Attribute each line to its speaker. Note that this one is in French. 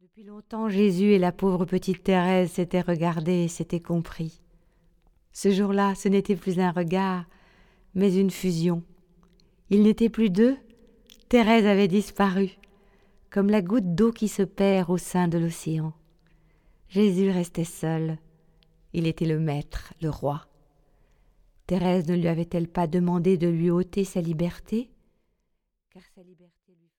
Speaker 1: Depuis longtemps, Jésus et la pauvre petite Thérèse s'étaient regardés et s'étaient compris. Ce jour-là, ce n'était plus un regard, mais une fusion. Ils n'étaient plus deux, Thérèse avait disparu, comme la goutte d'eau qui se perd au sein de l'océan. Jésus restait seul. Il était le maître, le roi. Thérèse ne lui avait-elle pas demandé de lui ôter sa liberté, car sa liberté lui